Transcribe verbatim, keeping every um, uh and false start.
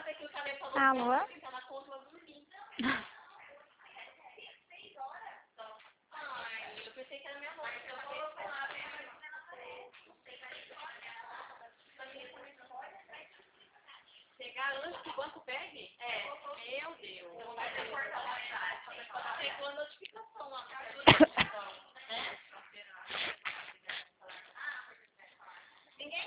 Alô? Pegar antes que o banco pegue? É. Meu Deus. Chegou a notificação.